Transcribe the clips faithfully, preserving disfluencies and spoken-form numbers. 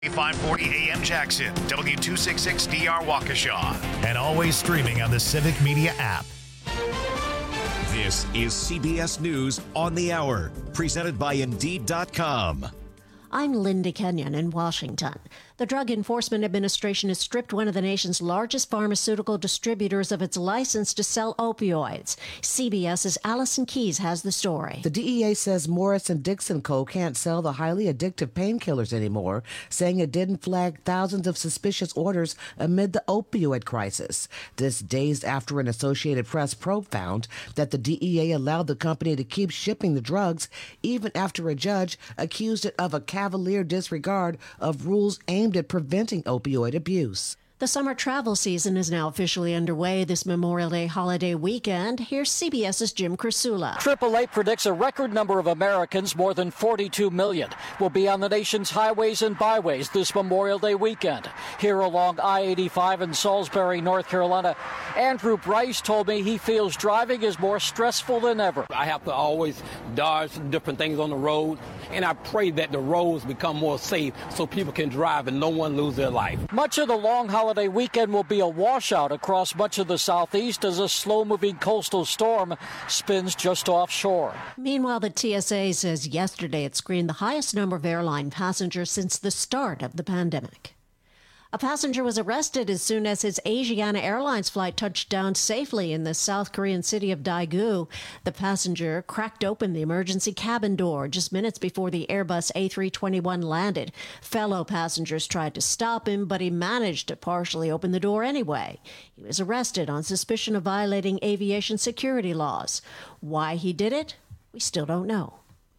five forty A M Jackson, W two sixty-six D R Waukesha, and always streaming on the Civic Media app. This is C B S News on the Hour, presented by Indeed dot com. I'm Linda Kenyon in Washington. The Drug Enforcement Administration has stripped one of the nation's largest pharmaceutical distributors of its license to sell opioids. CBS's Allison Keyes has the story. The D E A says Morris and Dixon Co. can't sell the highly addictive painkillers anymore, saying it didn't flag thousands of suspicious orders amid the opioid crisis. This days after an Associated Press probe found that the D E A allowed the company to keep shipping the drugs even after a judge accused it of a cavalier disregard of rules aimed at preventing opioid abuse. The summer travel season is now officially underway this Memorial Day holiday weekend. Here's CBS's Jim Krasula. triple A predicts a record number of Americans, more than forty-two million, will be on the nation's highways and byways this Memorial Day weekend. Here along I eighty-five in Salisbury, North Carolina, Andrew Bryce told me he feels driving is more stressful than ever. I have to always dodge different things on the road, and I pray that the roads become more safe so people can drive and no one lose their life. Much of the long holiday weekend will be a washout across much of the southeast as a slow-moving coastal storm spins just offshore. Meanwhile, the T S A says yesterday it screened the highest number of airline passengers since the start of the pandemic. A passenger was arrested as soon as his Asiana Airlines flight touched down safely in the South Korean city of Daegu. The passenger cracked open the emergency cabin door just minutes before the Airbus A three twenty-one landed. Fellow passengers tried to stop him, but he managed to partially open the door anyway. He was arrested on suspicion of violating aviation security laws. Why he did it, we still don't know.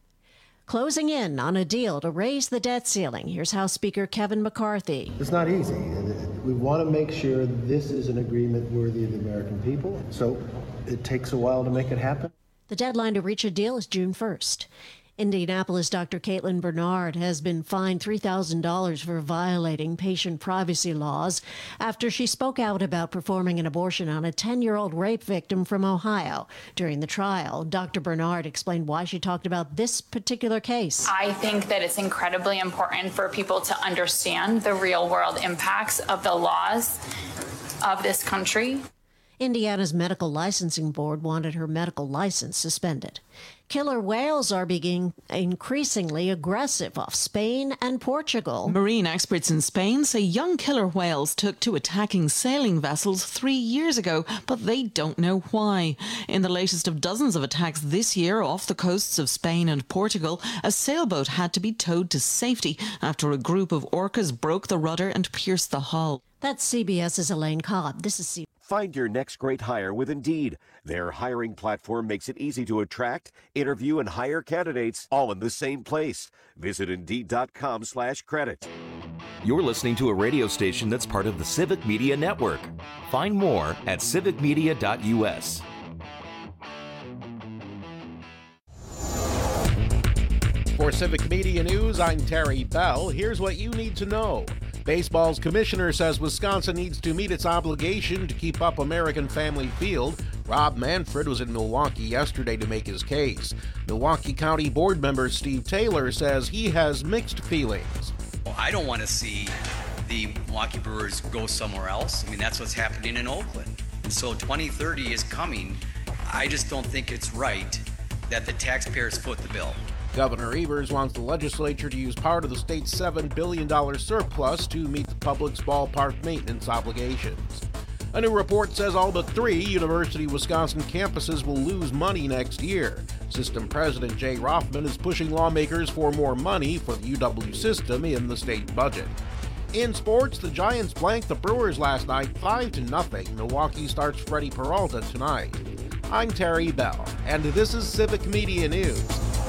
Closing in on a deal to raise the debt ceiling. Here's House Speaker Kevin McCarthy. It's not easy. We want to make sure this is an agreement worthy of the American people, so it takes a while to make it happen. The deadline to reach a deal is June first. Indianapolis Doctor Caitlin Bernard has been fined three thousand dollars for violating patient privacy laws after she spoke out about performing an abortion on a ten-year-old rape victim from Ohio. During the trial, Doctor Bernard explained why she talked about this particular case. I think that it's incredibly important for people to understand the real-world impacts of the laws of this country. Indiana's medical licensing board wanted her medical license suspended. Killer whales are being increasingly aggressive off Spain and Portugal. Marine experts in Spain say young killer whales took to attacking sailing vessels three years ago, but they don't know why. In the latest of dozens of attacks this year off the coasts of Spain and Portugal, a sailboat had to be towed to safety after a group of orcas broke the rudder and pierced the hull. That's CBS's Elaine Cobb. This is C B S. Find your next great hire with Indeed. Their hiring platform makes it easy to attract, interview, and hire candidates all in the same place. Visit Indeed.com slash credit. You're listening to a radio station that's part of the Civic Media Network. Find more at civic media dot u s. For Civic Media News, I'm Terry Bell. Here's what you need to know. Baseball's commissioner says Wisconsin needs to meet its obligation to keep up American Family Field. Rob Manfred was in Milwaukee yesterday to make his case. Milwaukee County Board member Steve Taylor says he has mixed feelings. Well, I don't want to see the Milwaukee Brewers go somewhere else. I mean, that's what's happening in Oakland. And so twenty thirty is coming. I just don't think it's right that the taxpayers foot the bill. Governor Evers wants the legislature to use part of the state's seven billion dollars surplus to meet the public's ballpark maintenance obligations. A new report says all but three University of Wisconsin campuses will lose money next year. System President Jay Rothman is pushing lawmakers for more money for the U W system in the state budget. In sports, the Giants blanked the Brewers last night five to nothing. Milwaukee starts Freddie Peralta tonight. I'm Terry Bell, and this is Civic Media News.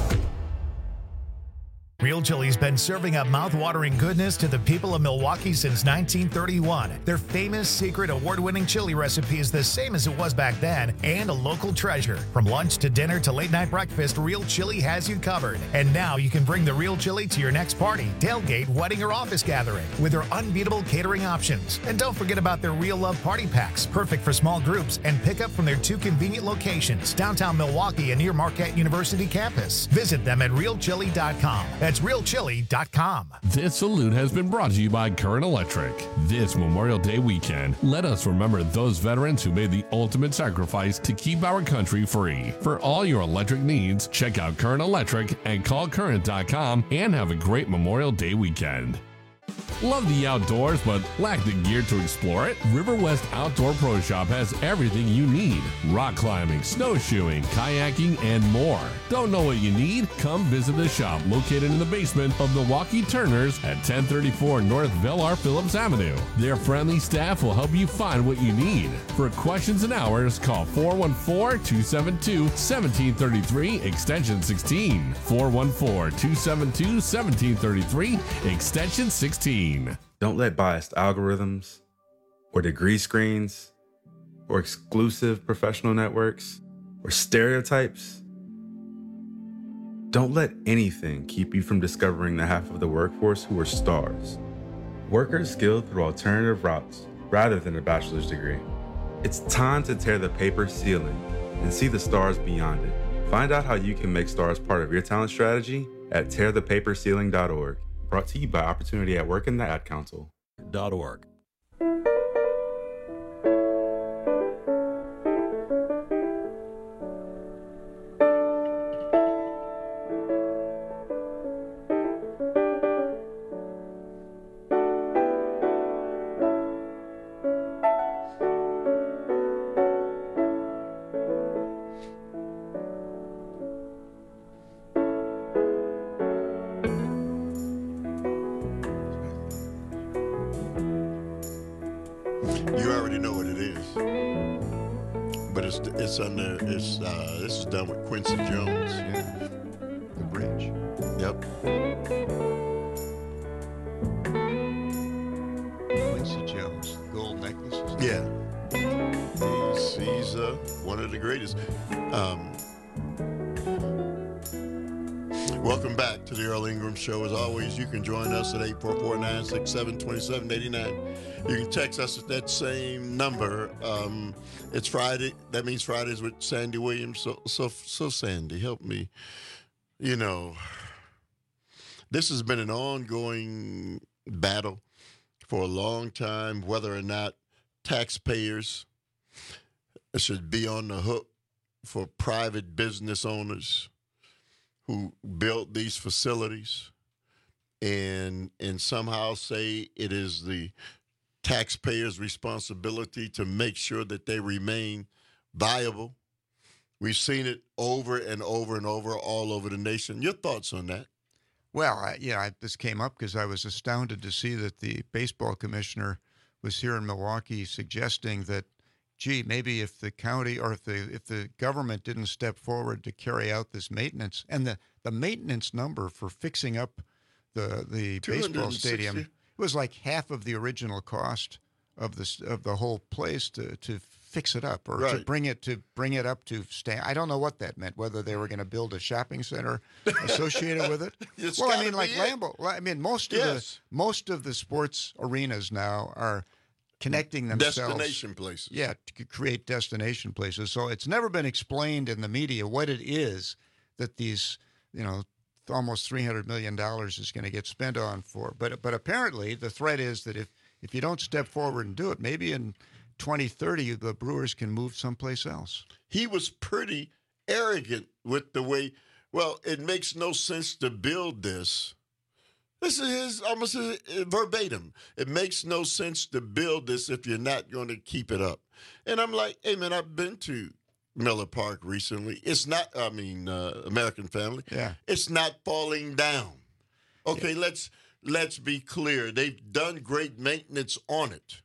Real Chili's been serving up mouth-watering goodness to the people of Milwaukee since nineteen thirty-one. Their famous secret award-winning chili recipe is the same as it was back then and a local treasure. From lunch to dinner to late-night breakfast, Real Chili has you covered. And now you can bring the Real Chili to your next party, tailgate, wedding, or office gathering with their unbeatable catering options. And don't forget about their Real Love Party Packs, perfect for small groups, and pick up from their two convenient locations, downtown Milwaukee and near Marquette University campus. Visit them at real chili dot com. That's That's real chili dot com. This salute has been brought to you by Current Electric. This Memorial Day weekend, let us remember those veterans who made the ultimate sacrifice to keep our country free. For all your electric needs, check out Current Electric and call current dot com and have a great Memorial Day weekend. Love the outdoors but lack the gear to explore it? River West Outdoor Pro Shop has everything you need. Rock climbing, snowshoeing, kayaking, and more. Don't know what you need? Come visit the shop located in the basement of Milwaukee Turners at ten thirty-four North Velar Phillips Avenue. Their friendly staff will help you find what you need. For questions and hours, call four one four, two seven two, one seven three three, extension sixteen. four one four, two seven two, one seven three three, extension sixteen. Don't let biased algorithms or degree screens or exclusive professional networks or stereotypes, don't let anything keep you from discovering the half of the workforce who are stars. Workers skilled through alternative routes rather than a bachelor's degree. It's time to tear the paper ceiling and see the stars beyond it. Find out how you can make stars part of your talent strategy at tear the paper ceiling dot org. Brought to you by Opportunity at Work and the Ad Council. .org. You already know what it is, but it's it's under it's uh, this is done with Quincy Jones. Yeah, the bridge. Yep. Quincy Jones, gold necklaces. Yeah, he's he's uh, one of the greatest. Um, Welcome back to the Earl Ingram Show. As always, you can join us at eight four four, nine six seven, two seven eight nine. You can text us at that same number. Um, it's Friday. That means Fridays with Sandy Williams. So, so, so Sandy, help me. You know, this has been an ongoing battle for a long time, whether or not taxpayers should be on the hook for private business owners who built these facilities and and somehow say it is the taxpayers' responsibility to make sure that they remain viable. We've seen it over and over and over all over the nation. Your thoughts on that? Well, I, yeah, I, this came up because I was astounded to see that the baseball commissioner was here in Milwaukee suggesting that, gee, maybe if the county or if the if the government didn't step forward to carry out this maintenance, and the, the maintenance number for fixing up the the baseball stadium, it was like half of the original cost of the of the whole place to, to fix it up or right. to bring it to bring it up to stand. I don't know what that meant. Whether they were going to build a shopping center associated with it. It's well, I mean, like it. Lambeau. Well, I mean, most of yes. the most of the sports arenas now are connecting themselves. Destination places. Yeah, to create destination places. So it's never been explained in the media what it is that these, you know, almost three hundred million dollars is going to get spent on for. But but apparently the threat is that if, if you don't step forward and do it, maybe in twenty thirty the Brewers can move someplace else. He was pretty arrogant with the way, well, it makes no sense to build this. This is his, almost his, verbatim. It makes no sense to build this if you're not going to keep it up. And I'm like, hey, man, I've been to Miller Park recently. It's not, I mean, uh, American Family. Yeah. It's not falling down. Okay, yeah. let's let's be clear. They've done great maintenance on it.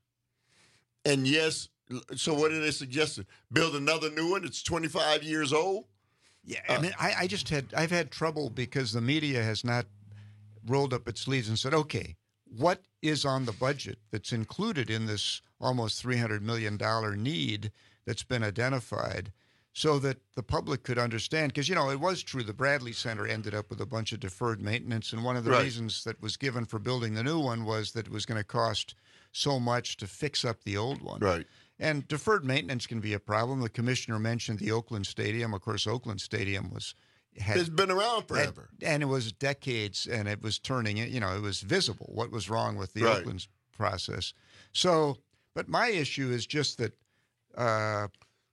And yes, so what are they suggesting? Build another new one? It's twenty-five years old? Yeah, I mean, I, I just had, I've had trouble because the media has not rolled up its sleeves and said, okay, what is on the budget that's included in this almost three hundred million dollars need that's been identified so that the public could understand? Because, you know, it was true the Bradley Center ended up with a bunch of deferred maintenance, and one of the right. reasons that was given for building the new one was that it was going to cost so much to fix up the old one. Right. And deferred maintenance can be a problem. The commissioner mentioned the Oakland Stadium. Of course, Oakland Stadium was had, it's been around forever. Had, and it was decades, and it was turning, you know, it was visible what was wrong with the Right. Oakland process. So, but my issue is just that uh,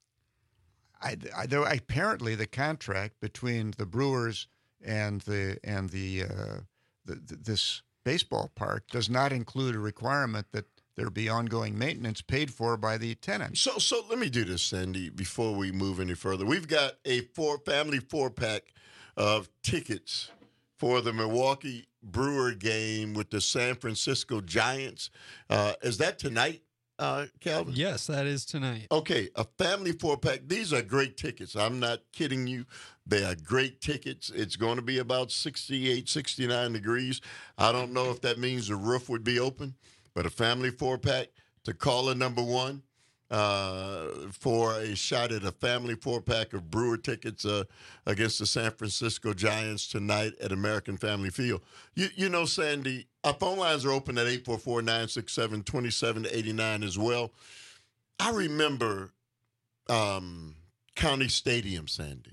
I, I, there, apparently the contract between the Brewers and the and the, uh, the, the this baseball park does not include a requirement that there be ongoing maintenance paid for by the tenants. So, so let me do this, Sandy, before we move any further. We've got a four family four pack of tickets for the Milwaukee Brewer game with the San Francisco Giants. Uh, is that tonight, uh, Calvin? Yes, that is tonight. Okay, a family four pack. These are great tickets. I'm not kidding you. They are great tickets. It's going to be about sixty-eight, sixty-nine degrees. I don't know if that means the roof would be open, but a family four pack to caller number one uh, for a shot at a family four pack of Brewer tickets uh, against the San Francisco Giants tonight at American Family Field. You, you know, Sandy, our phone lines are open at eight four four, nine six seven, two seven eight nine as well. I remember um, County Stadium, Sandy,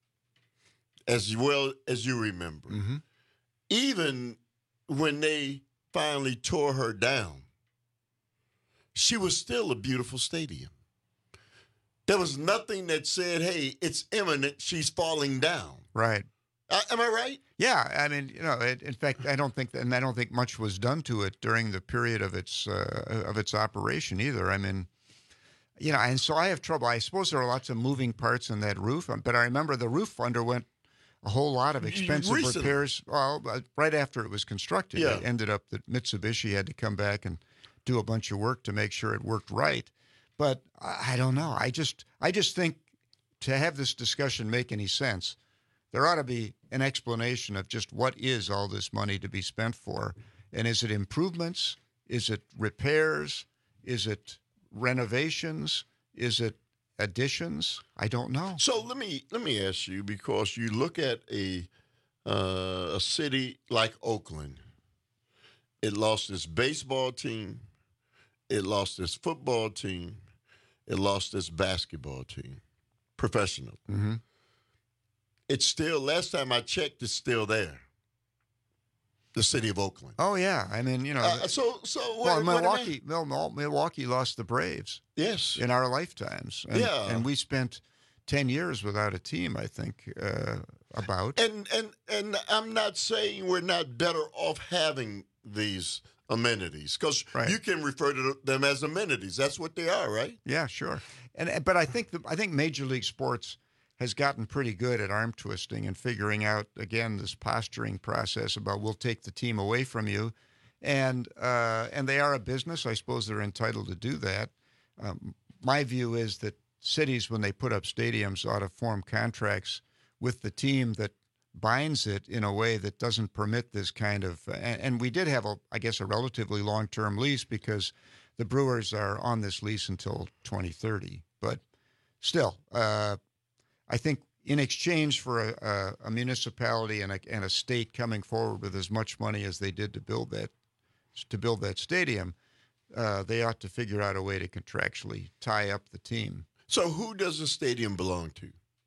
as well as you remember. Mm-hmm. Even when they finally tore her down, she was still a beautiful stadium. There was nothing that said, hey, it's imminent, she's falling down. Right. Uh, am I right? Yeah, I mean, you know, it, in fact, I don't think, and I don't think much was done to it during the period of its uh, of its operation either. I mean, you know, and so I have trouble. I suppose there are lots of moving parts in that roof, but I remember the roof underwent a whole lot of expensive Recently. repairs. Well, right after it was constructed, Yeah. it ended up that Mitsubishi had to come back and do a bunch of work to make sure it worked right. But I I don't know. I just, I just think to have this discussion make any sense, there ought to be an explanation of just what is all this money to be spent for, and is it improvements? Is it repairs? Is it renovations? Is it additions? I don't know. So let me let me ask you, because you look at a uh, a city like Oakland. It lost its baseball team. It lost its football team. It lost its basketball team, professional. Mm-hmm. It's still, last time I checked, it's still there. The city of Oakland. Oh yeah, I mean, you know. Uh, so so well, what, what Milwaukee, Mil- Mil- Milwaukee lost the Braves. Yes. In our lifetimes. And, Yeah. And we spent ten years without a team, I think, uh, about. And and and I'm not saying we're not better off having these amenities, because Right. you can refer to them as amenities. That's what they are, right? Yeah, sure. And but I think the, I think Major League Sports has gotten pretty good at arm twisting and figuring out, again, this posturing process about we'll take the team away from you, and uh, and they are a business. I suppose they're entitled to do that. Um, my view is that cities, when they put up stadiums, ought to form contracts with the team that binds it in a way that doesn't permit this kind of. And, and we did have, a, I guess, a relatively long-term lease because the Brewers are on this lease until twenty thirty. But still, uh, I think in exchange for a, a, a municipality and a, and a state coming forward with as much money as they did to build that to build that stadium, uh, they ought to figure out a way to contractually tie up the team. So who does the stadium belong to?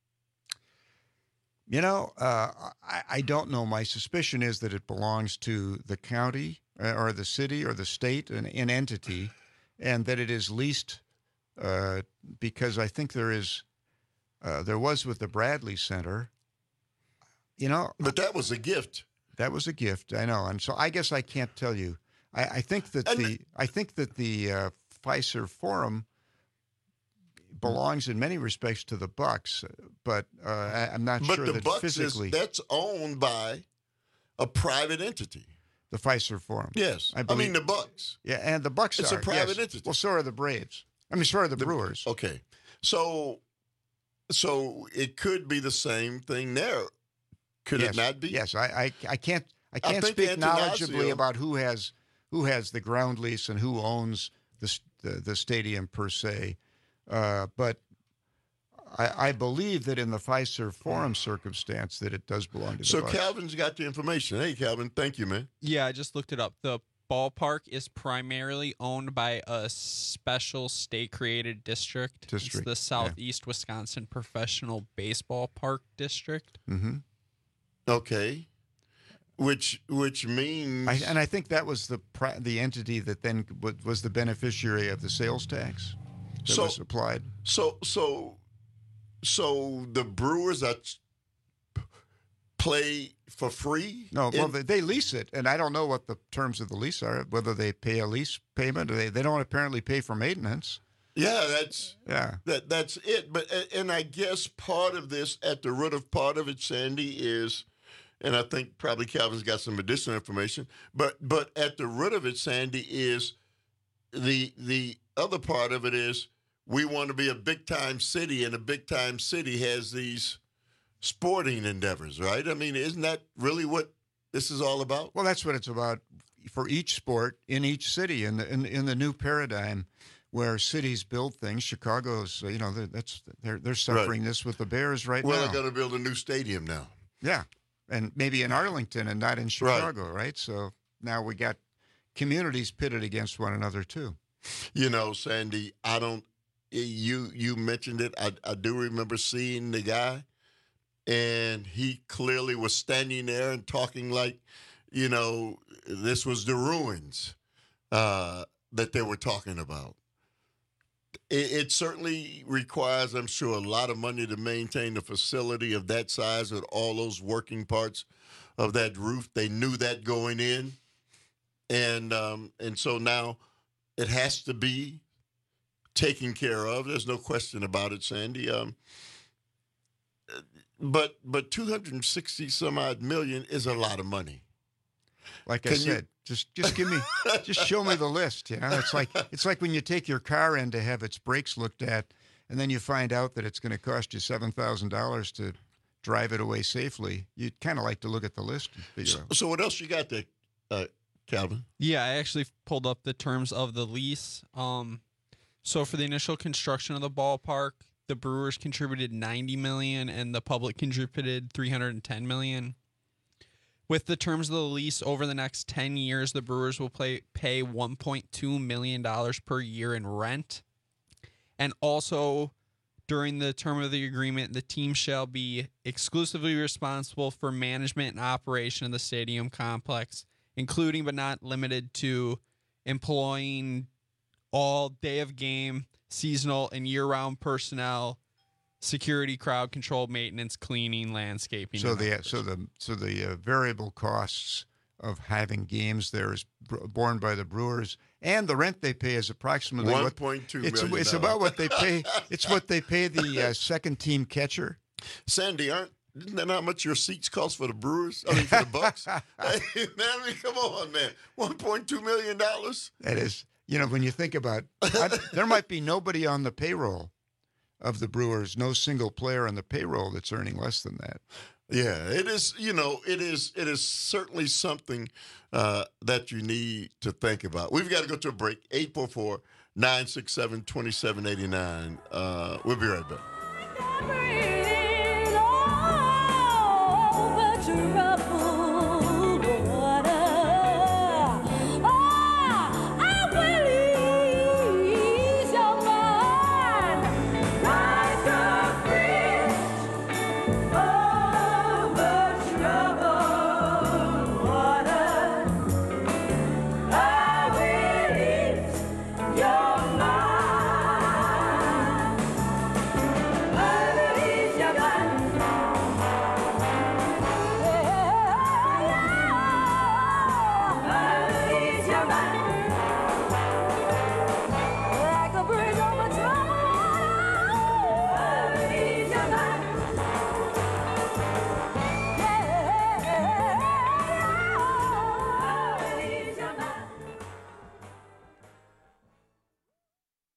You know, uh, I, I don't know. My suspicion is that it belongs to the county uh, or the city or the state, an, an entity, and that it is leased uh, because I think there is, uh, there was with the Bradley Center, you know. But that was a gift. That was a gift, I know. And so I guess I can't tell you. I, I think that And the I think that the uh, Fiserv Forum belongs in many respects to the Bucks, but uh, I, I'm not But sure the that Bucks physically is that's owned by a private entity. the Fiserv Forum. Yes, I, believe- mean the Bucks. Yeah, and the Bucks It's a are private yes. entity. Well, so are the Braves. I mean, so are the, The- Brewers. Okay, so so it could be the same thing there. Could yes. it not be? Yes, I, I, I can't, I I can't think speak Antanasio- knowledgeably about who has, who has the ground lease and who owns the s- the, the stadium per se, uh, but I, I believe that in the Fiserv Forum circumstance that it does belong to the So Bucks. Calvin's got the information. Hey, Calvin, thank you, man. Yeah, I just looked it up. The ballpark is primarily owned by a special state-created district. District, It's the Southeast yeah. Wisconsin Professional Baseball Park District. Mm-hmm. Okay. Which which means, I, and I think that was the the entity that then was the beneficiary of the sales tax that so, was applied. So so so the Brewers are play for free? No, well, they, they lease it, and I don't know what the terms of the lease are, whether they pay a lease payment or they, they don't apparently pay for maintenance. Yeah, that's yeah, that that's it. But and I guess part of this, at the root of part of it, Sandy, is, and I think probably Calvin's got some additional information, but but at the root of it, Sandy, is the the other part of it is we want to be a big time city, and a big time city has these sporting endeavors, right? I mean, isn't that really what this is all about? Well, that's what it's about for each sport in each city. In the in, in the new paradigm, where cities build things, Chicago's, you know, that's they're they're suffering right. this with the Bears right well, now. Well, they're going to build a new stadium now. Yeah, and maybe in Arlington and not in Chicago, right? right? So now we got communities pitted against one another too. You know, Sandy, I don't. You you mentioned it. I I do remember seeing the guy. And he clearly was standing there and talking like, you know, this was the ruins uh, that they were talking about. It, it certainly requires, I'm sure, a lot of money to maintain a facility of that size with all those working parts of that roof. They knew that going in. And um, and so now it has to be taken care of. There's no question about it, Sandy. Um, But but two hundred sixty some odd million is a lot of money. Like Can I said, you... just just give me just show me the list. You know, it's like it's like when you take your car in to have its brakes looked at, and then you find out that it's going to cost you seven thousand dollars to drive it away safely. You'd kind of like to look at the list and figure so, out. So what else you got there, uh, Calvin? Yeah, I actually pulled up the terms of the lease. Um, so for the initial construction of the ballpark, the Brewers contributed ninety million dollars and the public contributed three hundred ten million dollars. With the terms of the lease over the next ten years, the Brewers will pay, pay one point two million dollars per year in rent. And also, during the term of the agreement, the team shall be exclusively responsible for management and operation of the stadium complex, including but not limited to employing all day of game, seasonal and year-round personnel, security, crowd control, maintenance, cleaning, landscaping. So the so the so the uh, variable costs of having games there is b- borne by the Brewers, and the rent they pay is approximately one point two it's, million. It's about what they pay. It's what they pay the uh, second team catcher. Sandy, aren't isn't that how much your seats cost for the Brewers? I mean, for the Bucks. Hey, man, I mean, come on, man, one point two million dollars. That is. You know, when you think about I, there might be nobody on the payroll of the Brewers, no single player on the payroll that's earning less than that. Yeah, it is, you know, it is it is certainly something uh, that you need to think about. We've got to go to a break. eight four four, nine six seven, two seven eight nine. Uh, we'll be right back.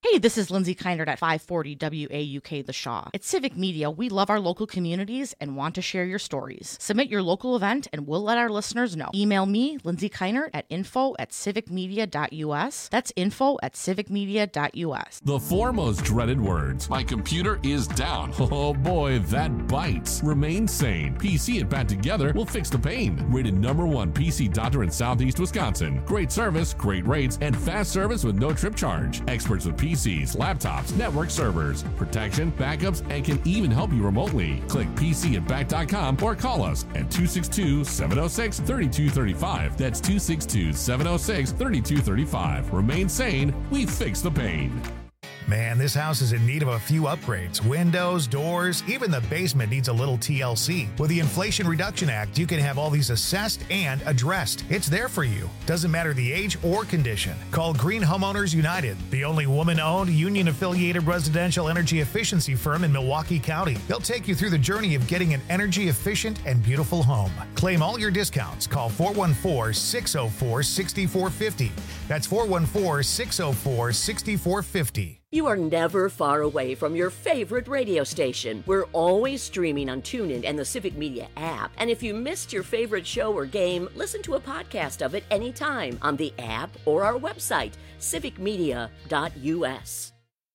Hey, this is Lindsay Keinert at five forty W A U K The Shaw. At Civic Media, we love our local communities and want to share your stories. Submit your local event and we'll let our listeners know. Email me, Lindsay Keinert, at info at civicmedia.us. That's info at civicmedia.us. The four most dreaded words. My computer is down. Oh boy, that bites. Remain sane. P C and Pat together will fix the pain. Rated number one P C doctor in Southeast Wisconsin. Great service, great rates, and fast service with no trip charge. Experts with P Cs, laptops, network servers, protection, backups, and can even help you remotely. Click P C and Back dot com or call us at two six two, seven oh six, three two three five. That's two six two, seven oh six, three two three five. Remain sane. We fix the pain. Man, this house is in need of a few upgrades. Windows, doors, even the basement needs a little T L C. With the Inflation Reduction Act, you can have all these assessed and addressed. It's there for you. Doesn't matter the age or condition. Call Green Homeowners United, the only woman-owned, union-affiliated residential energy efficiency firm in Milwaukee County. They'll take you through the journey of getting an energy-efficient and beautiful home. Claim all your discounts. Call four one four, six oh four, six four five oh. That's four one four, six oh four, six four five oh. You are never far away from your favorite radio station. We're always streaming on TuneIn and the Civic Media app. And if you missed your favorite show or game, listen to a podcast of it anytime on the app or our website, civic media dot u s.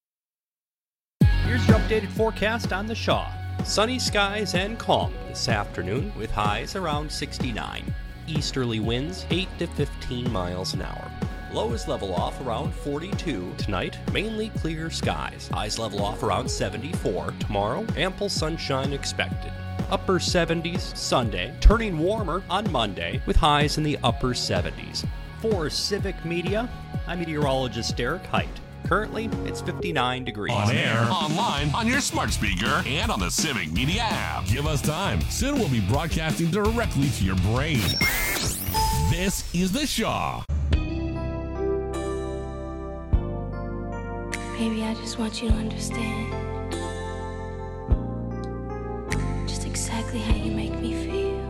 Here's your updated forecast on the Shaw. Sunny skies and calm this afternoon with highs around sixty-nine. Easterly winds eight to fifteen miles an hour. Lows level off around forty-two. Tonight, mainly clear skies. Highs level off around seventy-four. Tomorrow, ample sunshine expected. Upper seventies Sunday, turning warmer on Monday with highs in the upper seventies. For Civic Media, I'm meteorologist Derek Height. Currently, it's fifty-nine degrees. On air, online, on your smart speaker, and on the Civic Media app. Give us time. Soon we'll be broadcasting directly to your brain. This is The Shaw. Baby, I just want you to understand just exactly how you make me feel.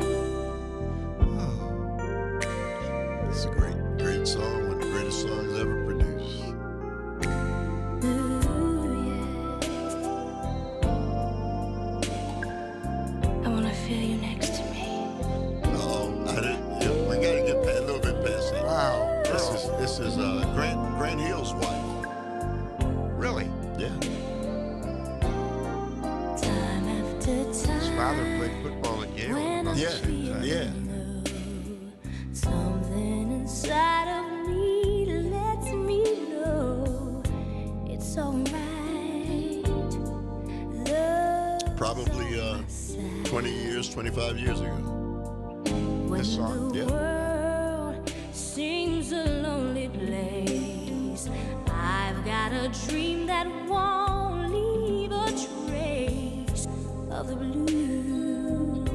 Oh. It's a great, great song, one of the greatest songs ever produced. Ooh, yeah. I want to feel you next to me. Oh, I didn't. Yeah, we got to get past, a little bit past that. Wow. This is this is uh, Grant Grant Hill's wife. Really? Yeah. Time after time. His father played football at Yale. About Yeah, the same time. yeah. Something inside of me lets me know it's alright. Love Probably uh, twenty years, twenty-five years ago. This song? the Yeah. world seems a lonely place. I've got a dream that won't leave a trace of the blues.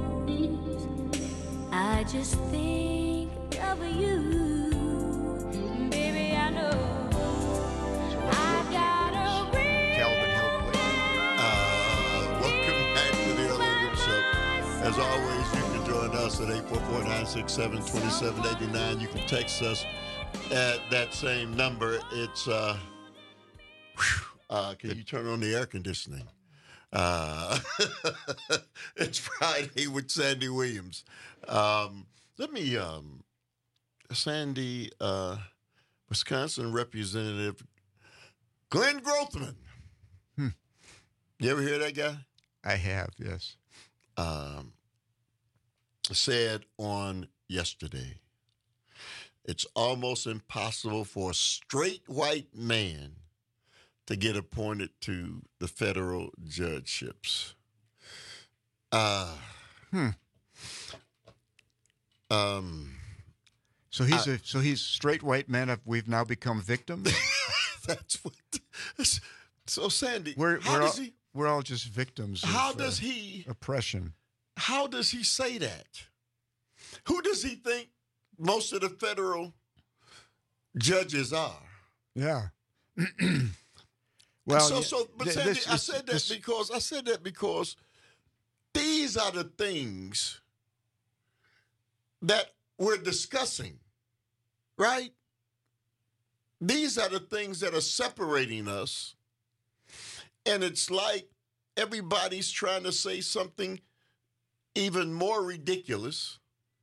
I just think of you, baby. I know I got a real Calvin Hill played. Uh, welcome back to the Early Ingram Show. As always, you can join us at eight four four, nine six seven, two seven eight nine. You can text us at that same number. It's, uh, whew, uh, can you turn on the air conditioning? Uh, it's Friday with Sandy Williams. Um, let me, um, Sandy, uh, Wisconsin Representative Glenn Grothman. Hmm. You ever hear that guy? I have, yes. Um, said on yesterday, it's almost impossible for a straight white man to get appointed to the federal judgeships. Uh, Hmm. Um, So he's I- a so he's straight white men. Have we've now become victims? that's what. That's, so Sandy, We're how we're does all, he? we're all just victims. How of, does uh, he? oppression? How does he say that? Who does he think most of the federal judges are? Yeah. Well, so yeah, so, but th- Sandy, this I is- said that this- because I said that because these are the things that we're discussing, right? These are the things that are separating us. And it's like everybody's trying to say something even more ridiculous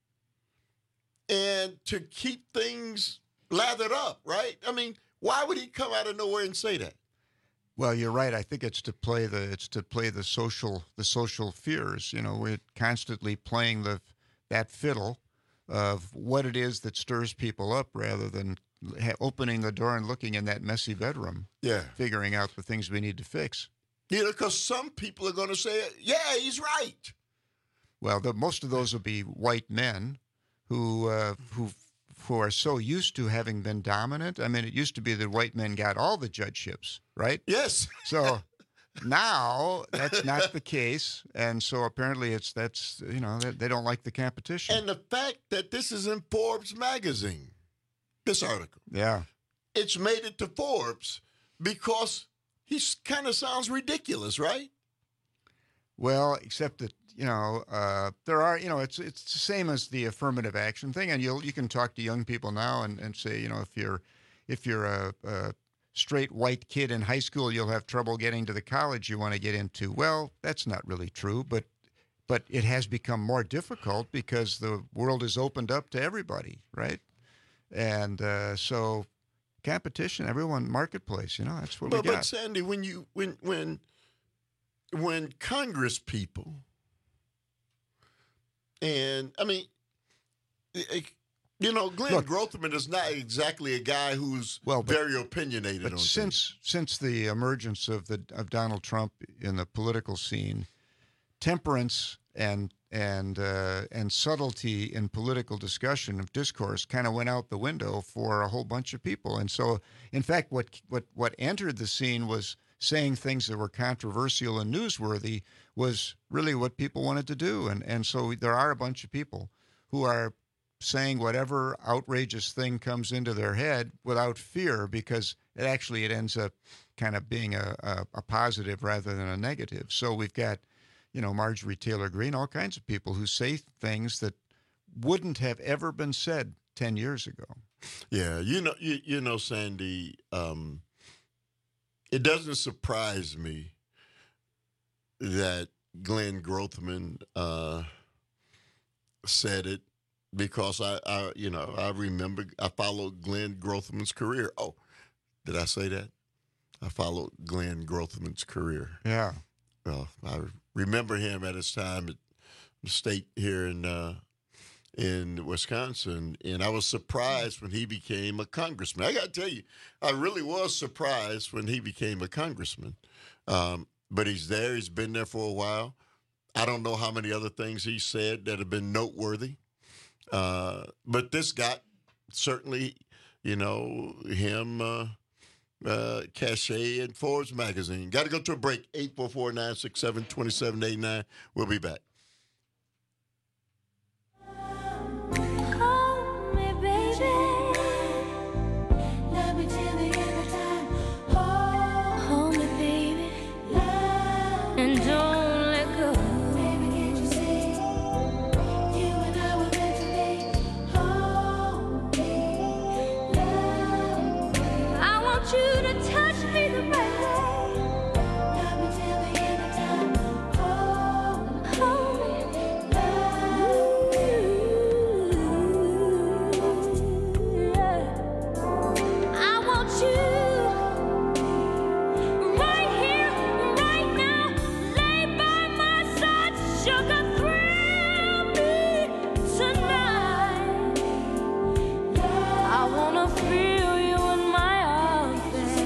and to keep things lathered up, right? I mean, why would he come out of nowhere and say that? Well, you're right. I think it's to play the it's to play the social the social fears. You know, we're constantly playing the that fiddle of what it is that stirs people up, rather than ha- opening the door and looking in that messy bedroom. Yeah, figuring out the things we need to fix. You know, because some people are going to say, "Yeah, he's right." Well, the, most of those will be white men who uh, who who are so used to having been dominant. I mean, it used to be that white men got all the judgeships, right? Yes. So now that's not the case, and so apparently it's that's you know they, they don't like the competition. And the fact that this is in Forbes magazine, this article, yeah, it's made it to Forbes because he kind of sounds ridiculous, right? Well, except that you know uh, there are you know it's it's the same as the affirmative action thing, and you you can talk to young people now and, and say you know if you're if you're a, a straight white kid in high school, you'll have trouble getting to the college you want to get into. Well, that's not really true, but but it has become more difficult because the world is opened up to everybody, right? And uh, so competition, everyone, marketplace, you know, that's what but, we got. But Sandy, when you when when when Congress people, and I mean, you know, Glenn Look, Grothman is not exactly a guy who's well, but, very opinionated but on since things. Since the emergence of the of Donald Trump in the political scene, temperance and and uh, and subtlety in political discussion of discourse kind of went out the window for a whole bunch of people. And so, in fact, what what what entered the scene was saying things that were controversial and newsworthy was really what people wanted to do. And and so there are a bunch of people who are saying whatever outrageous thing comes into their head without fear, because it actually it ends up kind of being a, a, a positive rather than a negative. So we've got, you know, Marjorie Taylor Greene, all kinds of people who say things that wouldn't have ever been said ten years ago. Yeah, you know, you, you know, Sandy, um, it doesn't surprise me that Glenn Grothman uh, said it, because I, I, you know, I remember I followed Glenn Grothman's career. Oh, did I say that? I followed Glenn Grothman's career. Yeah. Well, I remember him at his time at the state here in uh, in Wisconsin, and I was surprised when he became a congressman. I got to tell you, I really was surprised when he became a congressman. Um, but he's there. He's been there for a while. I don't know how many other things he said that have been noteworthy. Uh, but this got certainly, you know, him uh, uh, cachet in Forbes magazine. Got to go to a break. eight four four, nine six seven, two seven eight nine. We'll be back. I wanna feel you in my arms.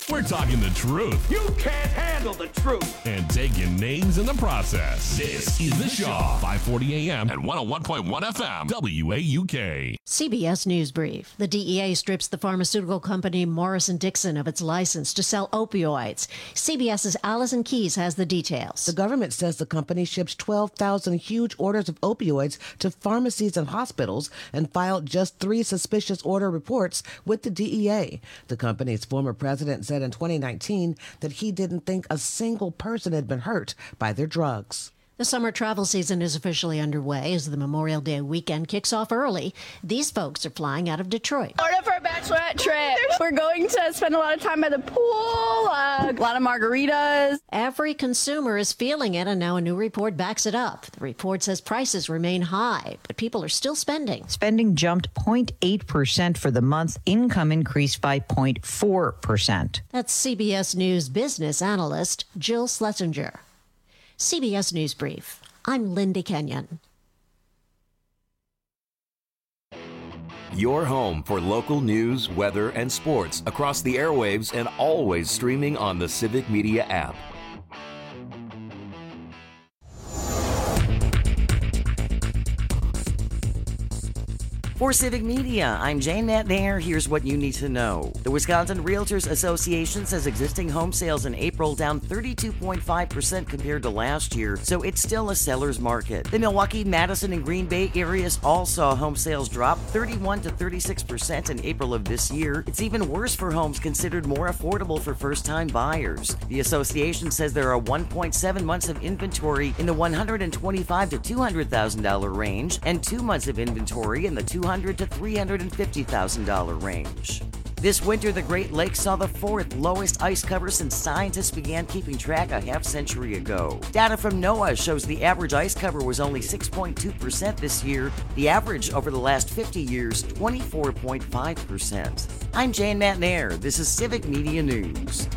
We're talking the truth. You can't handle the truth. And taking names in the process. This is The Shaw, five forty a.m. and one oh one point one F M, W A U K. C B S News Brief. The D E A strips the pharmaceutical company Morrison Dixon of its license to sell opioids. CBS's Allison Keyes has the details. The government says the company ships twelve thousand huge orders of opioids to pharmacies and hospitals and filed just three suspicious order reports with the D E A. The company's former president said in twenty nineteen that he didn't think a single person had been hurt by their drugs. The summer travel season is officially underway as the Memorial Day weekend kicks off early. These folks are flying out of Detroit. Florida for a bachelorette trip. We're going to spend a lot of time by the pool, uh, a lot of margaritas. Every consumer is feeling it, and now a new report backs it up. The report says prices remain high, but people are still spending. Spending jumped zero point eight percent for the month. Income increased by zero point four percent. That's C B S News business analyst Jill Schlesinger. C B S News Brief. I'm Linda Kenyon. Your home for local news, weather, and sports across the airwaves and always streaming on the Civic Media app. For Civic Media, I'm Jane Matnair. Here's what you need to know. The Wisconsin Realtors Association says existing home sales in April down thirty-two point five percent compared to last year, so it's still a seller's market. The Milwaukee, Madison, and Green Bay areas all saw home sales drop thirty-one to thirty-six percent in April of this year. It's even worse for homes considered more affordable for first-time buyers. The association says there are one point seven months of inventory in the one hundred twenty-five thousand to two hundred thousand dollars range and two months of inventory in the two hundred thousand to three hundred fifty thousand dollars range. This winter, the Great Lakes saw the fourth lowest ice cover since scientists began keeping track a half century ago. Data from NOAA shows the average ice cover was only six point two percent this year. The average over the last fifty years, twenty-four point five percent. I'm Jane Matnair. This is Civic Media News.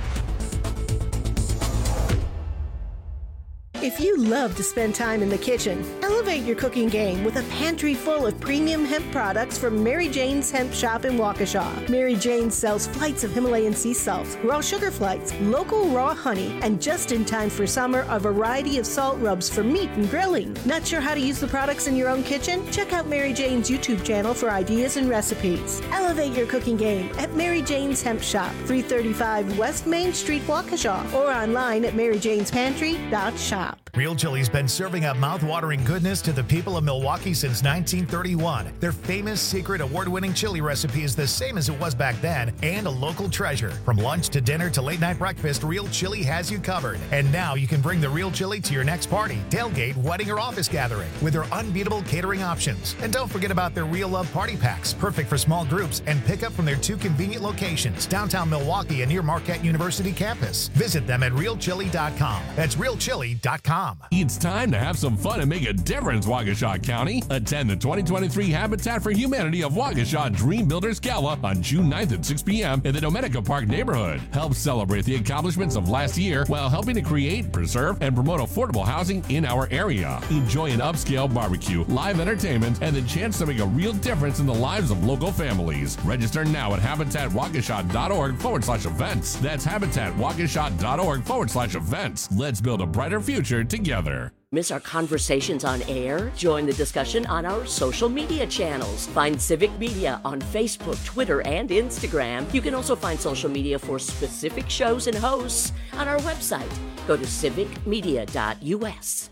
If you love to spend time in the kitchen, elevate your cooking game with a pantry full of premium hemp products from Mary Jane's Hemp Shop in Waukesha. Mary Jane sells flights of Himalayan sea salts, raw sugar flights, local raw honey, and just in time for summer, a variety of salt rubs for meat and grilling. Not sure how to use the products in your own kitchen? Check out Mary Jane's YouTube channel for ideas and recipes. Elevate your cooking game at Mary Jane's Hemp Shop, three thirty-five West Main Street, Waukesha, or online at mary janes pantry dot shop. Real Chili's been serving up mouth-watering goodness to the people of Milwaukee since nineteen thirty-one. Their famous secret award-winning chili recipe is the same as it was back then and a local treasure. From lunch to dinner to late-night breakfast, Real Chili has you covered. And now you can bring the Real Chili to your next party, tailgate, wedding, or office gathering with their unbeatable catering options. And don't forget about their Real Love Party Packs, perfect for small groups, and pick up from their two convenient locations, downtown Milwaukee and near Marquette University campus. Visit them at real chili dot com. That's real chili dot com. It's time to have some fun and make a difference, Waukesha County. Attend the twenty twenty-three Habitat for Humanity of Waukesha Dream Builders Gala on June ninth at six p.m. in the Domenica Park neighborhood. Help celebrate the accomplishments of last year while helping to create, preserve, and promote affordable housing in our area. Enjoy an upscale barbecue, live entertainment, and the chance to make a real difference in the lives of local families. Register now at habitat waukesha dot org forward slash events. That's habitat waukesha dot org forward slash events. Let's build a brighter future together. Miss our conversations on air? Join the discussion on our social media channels. Find Civic Media on Facebook, Twitter, and Instagram. You can also find social media for specific shows and hosts on our website. Go to civic media dot u s.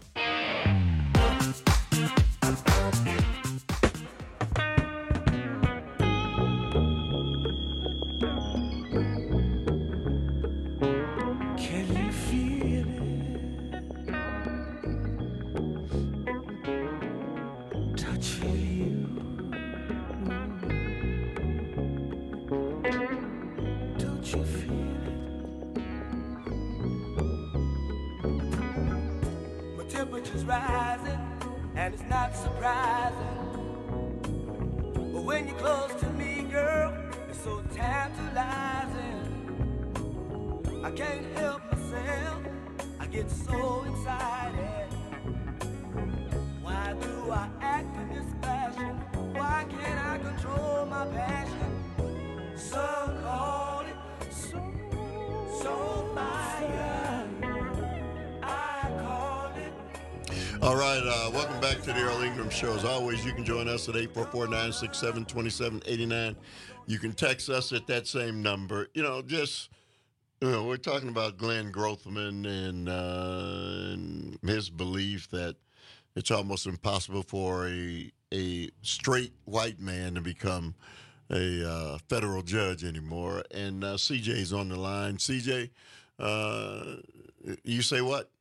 Temperature's rising, and it's not surprising. But when you're close to me, girl, it's so tantalizing. I can't help myself, I get so excited. Why do I act in this fashion? Why can't I control my passion? Some call it, some All right, uh, welcome back to the Earl Ingram Show. As always, you can join us at eight four four, nine six seven, two seven eight nine. You can text us at that same number. You know, just, you know, we're talking about Glenn Grothman and, uh, and his belief that it's almost impossible for a, a straight white man to become a uh, federal judge anymore. And uh, C J's on the line. C J, uh, you say what?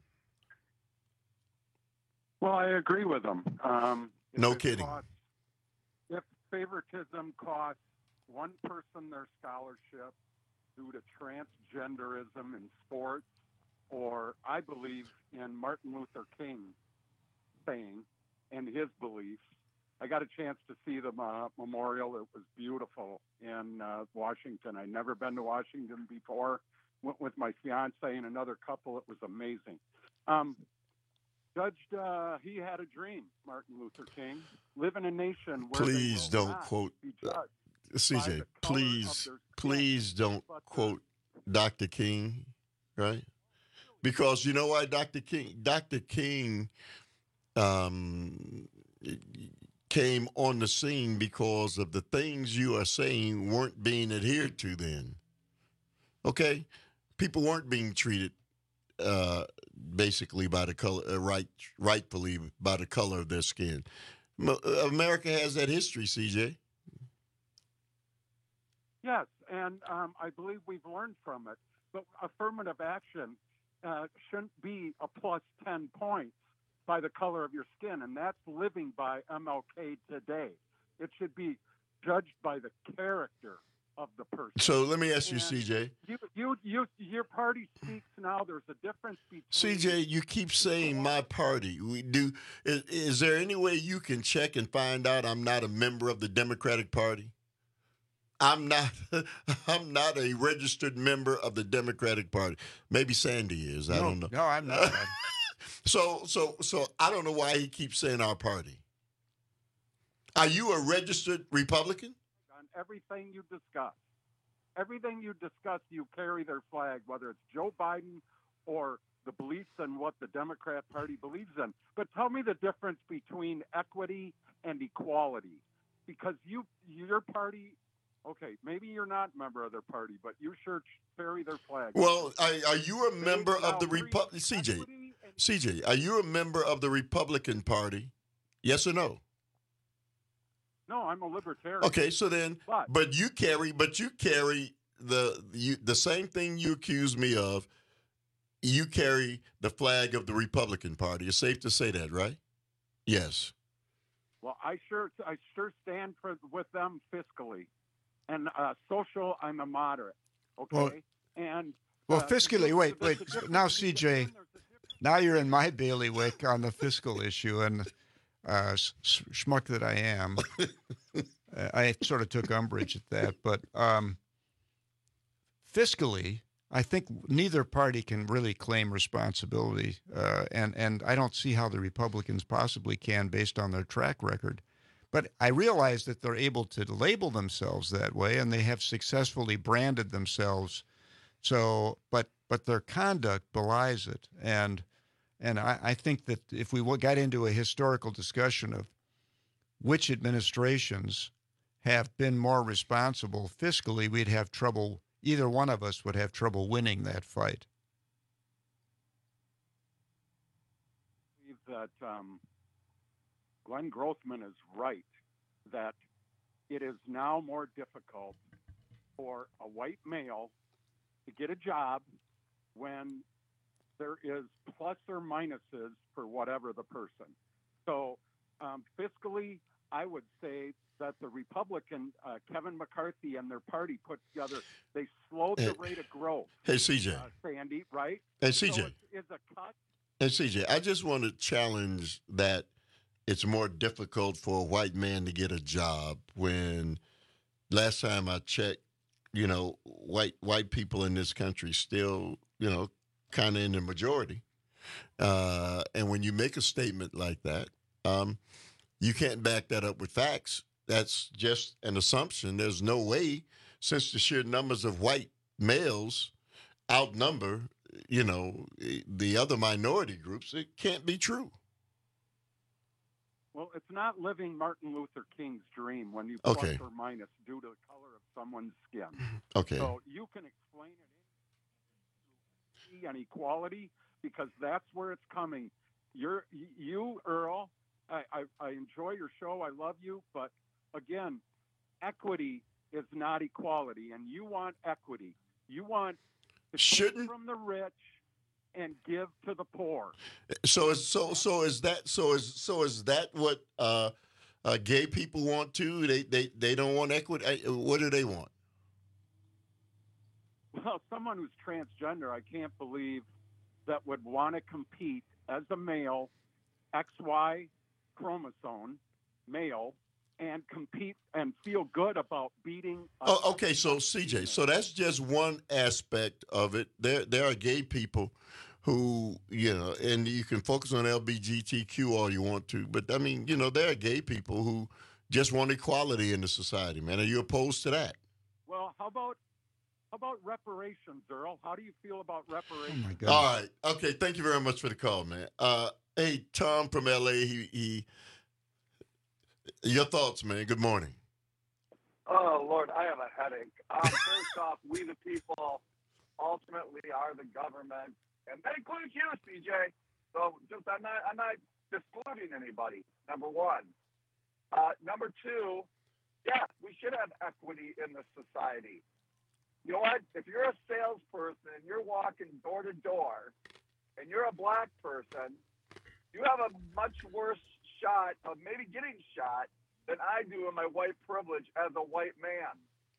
Well, I agree with them. Um, no kidding. Costs, if favoritism costs one person their scholarship due to transgenderism in sports, or I believe in Martin Luther King saying and his beliefs. I got a chance to see the uh, memorial. It was beautiful in uh, Washington. I'd never been to Washington before. Went with my fiance and another couple. It was amazing. Um, Judged, uh, he had a dream, Martin Luther King, live in a nation where please they will don't not quote be judged C J. by the color Please, of their please don't quote Doctor King, right? Because you know why Doctor King? Doctor King um, came on the scene because of the things you are saying weren't being adhered to then. Okay, people weren't being treated. Uh, basically by the color, uh, right, rightfully by the color of their skin. M- America has that history, C J. Yes, and um, I believe we've learned from it. But affirmative action uh, shouldn't be a plus ten points by the color of your skin, and that's living by M L K today. It should be judged by the character of the person. So let me ask you, And C J. You, you, you, your party speaks now. There's a difference between C J, you keep saying my party. We do. Is, is there any way you can check and find out I'm not a member of the Democratic Party? I'm not. I'm not a registered member of the Democratic Party. Maybe Sandy is. I No, don't know. no, I'm not. so, so, so I don't know why he keeps saying our party. Are you a registered Republican? on everything you discuss. Everything you discuss, you carry their flag, whether it's Joe Biden or the beliefs in what the Democrat Party believes in. But tell me the difference between equity and equality, because you, your party, okay, maybe you're not a member of their party, but you sure carry their flag. Well, are, are you a member of the Republican? C J, C J, are you a member of the Republican Party? Yes or no? No, I'm a libertarian. Okay, so then, But- but you carry, but you carry the you, the same thing you accuse me of. You carry the flag of the Republican Party. It's safe to say that, right? Yes. Well, I sure, I sure stand for with them fiscally, and uh, social. I'm a moderate. Okay, Well- and Well, uh, fiscally, wait, there's wait. a difference Now, between- C J, now you're in my bailiwick on the fiscal issue, and uh, s- s- schmuck that I am, uh, I sort of took umbrage at that. But um, fiscally, I think neither party can really claim responsibility, uh, and and I don't see how the Republicans possibly can based on their track record. But I realize that they're able to label themselves that way, and they have successfully branded themselves. So, but but their conduct belies it, and and I, I think that if we got into a historical discussion of which administrations have been more responsible fiscally, we'd have trouble. Either one of us would have trouble winning that fight. believe that um, Glenn Grothman is right, that it is now more difficult for a white male to get a job when there is plus or minuses for whatever the person. So um, fiscally, I would say that the Republican, uh, Kevin McCarthy and their party put together, they slowed the Hey- rate of growth. Hey, C J. Uh, Sandy, right? Hey, C J. So it's, it's a cut. And C J, I just want to challenge that it's more difficult for a white man to get a job when last time I checked, you know, white white people in this country still, you know, kind of in the majority. Uh, and when you make a statement like that, um, you can't back that up with facts. That's just an assumption. There's no way, since the sheer numbers of white males outnumber, you know, the other minority groups, it can't be true. Well, it's not living Martin Luther King's dream when you plus Okay. or minus due to the color of someone's skin. Okay. So you can explain it in and equality because that's where it's coming. You're you, Earl. I, I, I enjoy your show. I love you, but again, equity is not equality, and you want equity. You want to Shouldn't- take from the rich and give to the poor. So is so so is that so is so is that what uh, uh, gay people want too? They they they don't want equity. Uh, What do they want? Well, someone who's transgender, I can't believe that would want to compete as a male, X Y chromosome, male, and compete and feel good about beating. a- Oh, okay. So C J, so that's just one aspect of it. There there are gay people who, you know, and you can focus on L G B T Q all you want to, but I mean, you know, there are gay people who just want equality in the society, man. Are you opposed to that? Well, how about how about reparations, Earl? How do you feel about reparations? Oh my God. All right. Okay. Thank you very much for the call, man. Uh, hey, Tom from L A. He, he, your thoughts, man. Good morning. Oh, Lord, I have a headache. Um, first off, we the people ultimately are the government, and that includes you, C J. So just I'm not I'm not excluding anybody. Number one. Uh, number two, yeah, we should have equity in the society. You know what? If you're a salesperson and you're walking door to door, and you're a black person, you have a much worse shot of maybe getting shot than I do in my white privilege as a white man.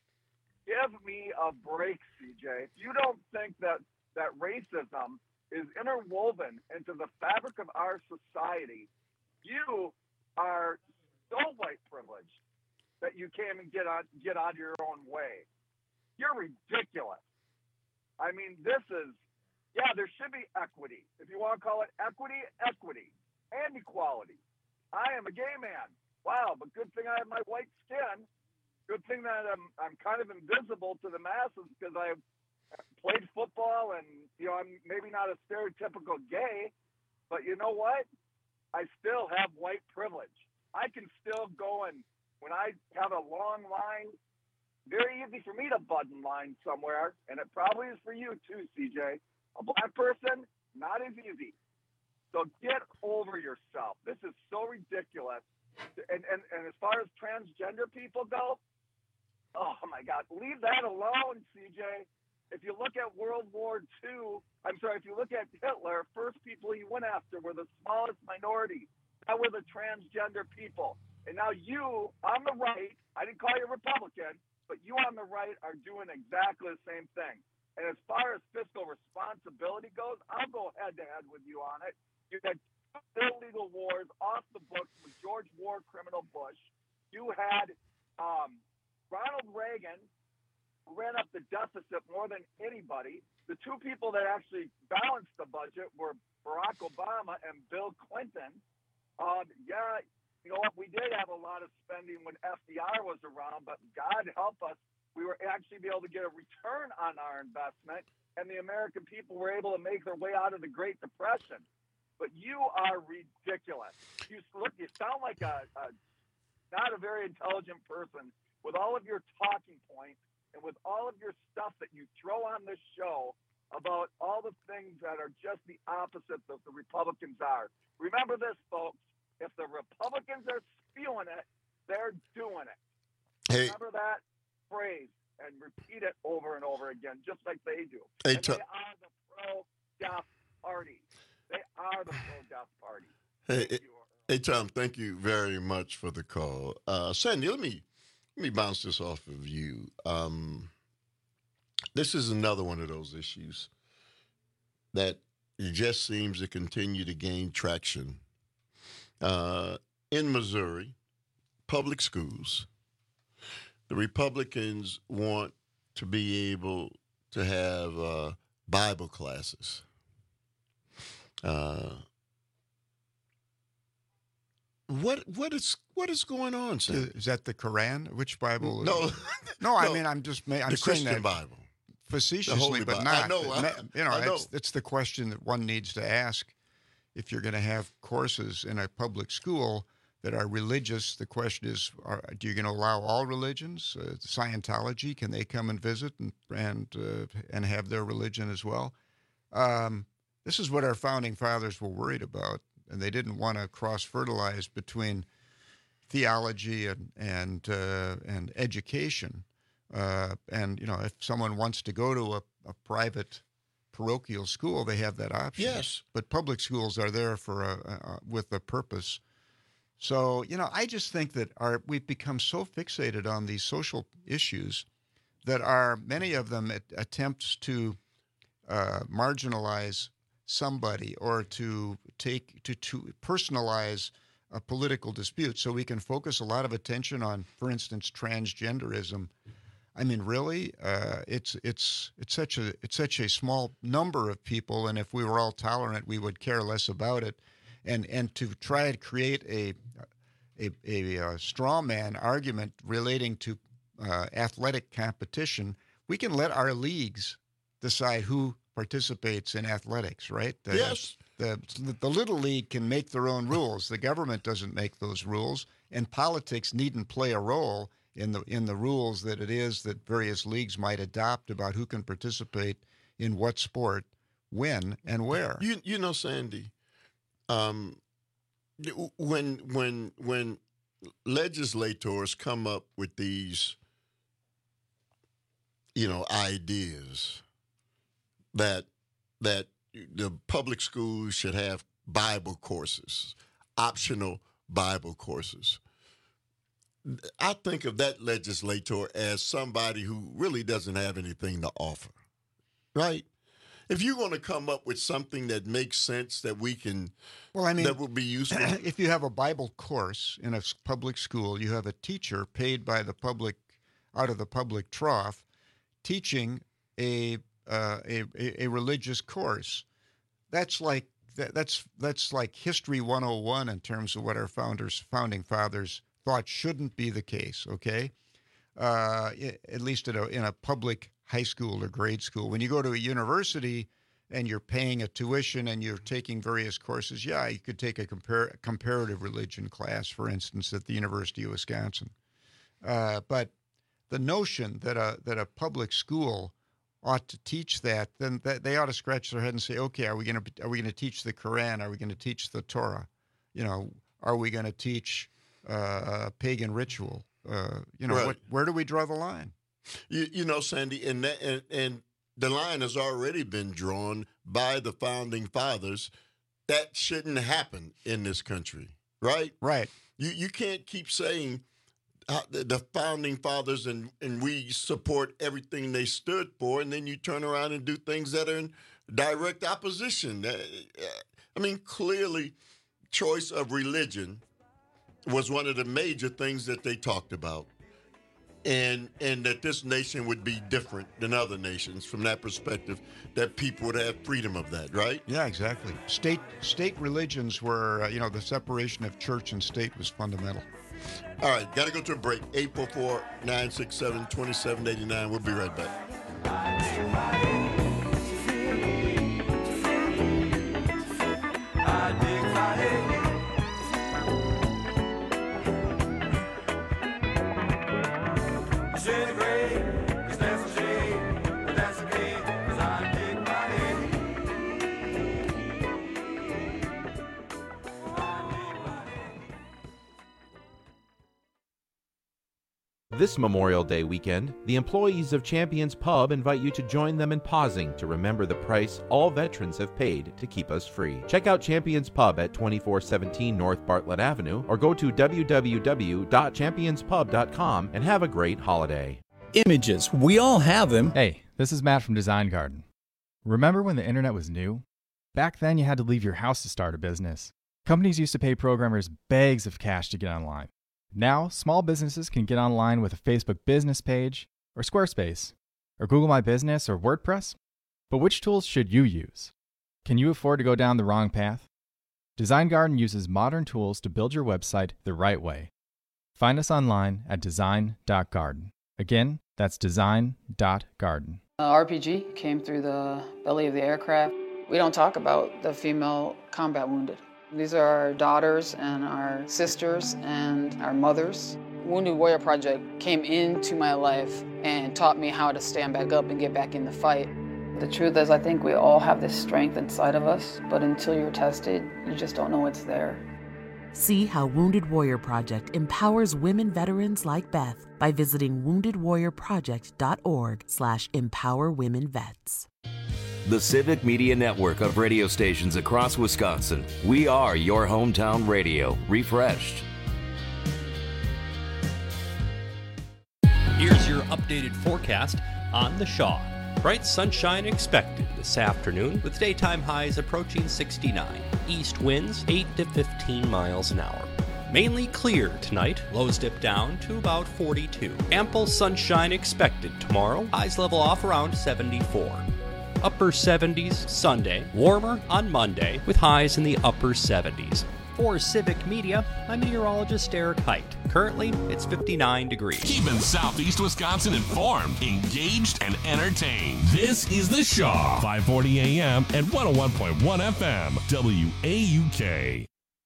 Give me a break, C J. If you don't think that, that racism is interwoven into the fabric of our society, you are so white privileged that you can't even get on get out of your own way. You're ridiculous. I mean, this is, yeah, there should be equity. If you want to call it equity, equity, and equality. I am a gay man. Wow, but good thing I have my white skin. Good thing that I'm I'm kind of invisible to the masses because I played football and, you know, I'm maybe not a stereotypical gay, but you know what? I still have white privilege. I can still go and when I have a long line, very easy for me to bud in line somewhere, and it probably is for you too, C J. A black person, not as easy. So get over yourself. This is so ridiculous. And, and, and as far as transgender people go, oh my God, leave that alone, C J. If you look at World War Two, I'm sorry, if you look at Hitler, first people he went after were the smallest minority. That were the transgender people. And now you, on the right, I didn't call you a Republican, but you on the right are doing exactly the same thing. And as far as fiscal responsibility goes, I'll go head to head with you on it. You had illegal wars off the books with George War criminal Bush. You had um, Ronald Reagan, who ran up the deficit more than anybody. The two people that actually balanced the budget were Barack Obama and Bill Clinton. Um, yeah, you know what? We did have a lot of spending when F D R was around, but God help us, we were actually be able to get a return on our investment, and the American people were able to make their way out of the Great Depression. But you are ridiculous. You look, you sound like a, a not a very intelligent person with all of your talking points and with all of your stuff that you throw on this show about all the things that are just the opposite of the Republicans are. Remember this, folks. If the Republicans are spewing it, they're doing it. Hey. Remember that phrase and repeat it over and over again, just like they do. Hey, and Tom. they are the pro-death party. They are the pro-death party. Hey, hey, Tom. Thank you very much for the call. Uh, Sandy, let me let me bounce this off of you. Um, this is another one of those issues that it just seems to continue to gain traction. Uh, in Missouri, public schools, the Republicans want to be able to have uh, Bible classes. Uh, what what is what is going on, Sam? Is that the Quran? Which Bible? No, no. I no. mean, I'm just. I'm The saying Christian that Bible. facetiously, Holy but Bible. not. I know, I- you know, I know. It's, it's the question that one needs to ask if you're going to have courses in a public school that are religious. The question is, are, do you going to allow all religions? Uh, Scientology, can they come and visit and and uh, and have their religion as well? Um, this is what our founding fathers were worried about, and they didn't want to cross-fertilize between theology and and uh, and education. Uh, and you know, if someone wants to go to a, a private parochial school, they have that option. Yes. But public schools are there for a, a with a purpose. So, you know, I just think that our we've become so fixated on these social issues that are many of them at, attempts to uh, marginalize somebody or to take to to personalize a political dispute, so we can focus a lot of attention on, for instance, transgenderism. I mean, really, uh, it's it's it's such a it's such a small number of people, and if we were all tolerant, we would care less about it. And and to try to create a a, a, a straw man argument relating to uh, athletic competition, we can let our leagues decide who participates in athletics, right? The, Yes. The, the Little League can make their own rules. The government doesn't make those rules, and politics needn't play a role in the in the rules that it is that various leagues might adopt about who can participate in what sport, when, and where. You you know, Sandy, um, when when when legislators come up with these, you know, ideas that that the public schools should have Bible courses, optional Bible courses. I think of that legislator as somebody who really doesn't have anything to offer, right? If you're going to come up with something that makes sense that we can, well, I mean, that will be useful. If you have a Bible course in a public school, you have a teacher paid by the public, out of the public trough, teaching a uh, a, a, a religious course. That's like that, that's that's like History one oh one in terms of what our founders, founding fathers thought shouldn't be the case. Okay, uh, at least at a, in a public high school or grade school. When you go to a university and you're paying a tuition and you're taking various courses, yeah, you could take a compar- comparative religion class, for instance, at the University of Wisconsin. Uh, but the notion that a that a public school ought to teach that, then that they ought to scratch their head and say, okay, are we going to are we going to teach the Quran? Are we going to teach the Torah? You know, are we going to teach uh, pagan ritual? Uh, you know, Right. what, where do we draw the line? You, you know, Sandy, and, that, and and the line has already been drawn by the founding fathers. That shouldn't happen in this country, right? Right. You you can't keep saying uh, the, the founding fathers and, and we support everything they stood for, and then you turn around and do things that are in direct opposition. Uh, I mean, clearly, choice of religion was one of the major things that they talked about. And and that this nation would be different than other nations from that perspective, that people would have freedom of that, right? Yeah, exactly. State state religions were, uh, you know, the separation of church and state was fundamental. All right, got to go to a break. eight four four, nine six seven, two seven eight nine. We'll be right back. This Memorial Day weekend, the employees of Champions Pub invite you to join them in pausing to remember the price all veterans have paid to keep us free. Check out Champions Pub at twenty-four seventeen North Bartlett Avenue or go to w w w dot champions pub dot com and have a great holiday. Images, we all have them. Hey, this is Matt from Design Garden. Remember when the internet was new? Back then you had to leave your house to start a business. Companies used to pay programmers bags of cash to get online. Now, small businesses can get online with a Facebook business page, or Squarespace, or Google My Business, or WordPress. But which tools should you use? Can you afford to go down the wrong path? Design Garden uses modern tools to build your website the right way. Find us online at design dot garden. Again, that's design dot garden. Uh, R P G came through the belly of the aircraft. We don't talk about the female combat wounded. These are our daughters and our sisters and our mothers. Wounded Warrior Project came into my life and taught me how to stand back up and get back in the fight. The truth is, I think we all have this strength inside of us, but until you're tested, you just don't know it's there. See how Wounded Warrior Project empowers women veterans like Beth by visiting wounded warrior project dot org slash empower women vets. The Civic Media Network of radio stations across Wisconsin. We are your hometown radio, refreshed. Here's your updated forecast on the Shaw. Bright sunshine expected this afternoon with daytime highs approaching sixty-nine. East winds eight to fifteen miles an hour. Mainly clear tonight, lows dip down to about forty-two. Ample sunshine expected tomorrow, highs level off around seventy-four. Upper seventies Sunday, warmer on Monday with highs in the upper seventies. For Civic Media, I'm meteorologist Eric Height. Currently, it's fifty-nine degrees. Keeping Southeast Wisconsin informed, engaged, and entertained. This is The Shaw, five forty A M and one oh one point one F M, W A U K.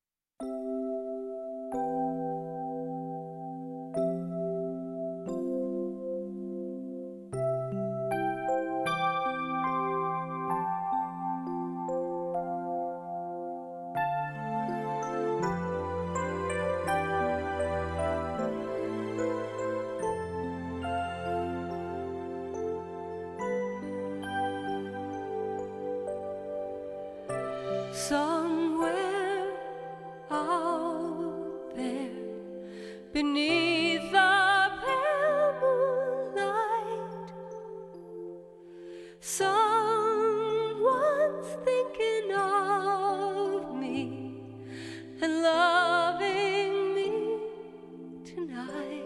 Somewhere out there, beneath the pale moonlight, someone's thinking of me and loving me tonight.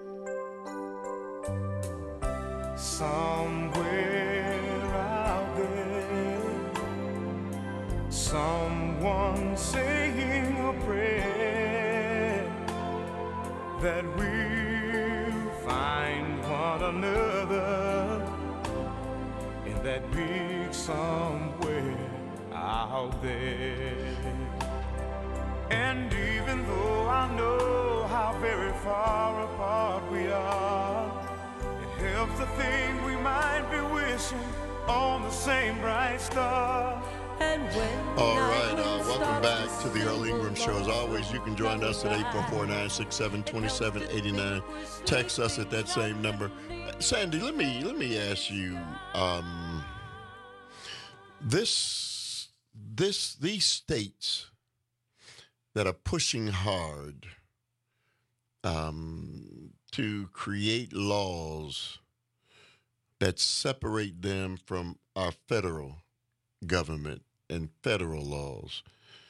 Somewhere out there, someone saying a prayer that we'll find one another in that big somewhere out there. And even though I know how very far apart we are, it helps to think we might be wishing on the same bright star. All right, uh, welcome back to the Earl Ingram Show. As always, you can join us at eight four four, nine six seven, two seven eight nine. Text us at that same number. Uh, Sandy, let me let me ask you, um, this this these states that are pushing hard um, to create laws that separate them from our federal government and federal laws.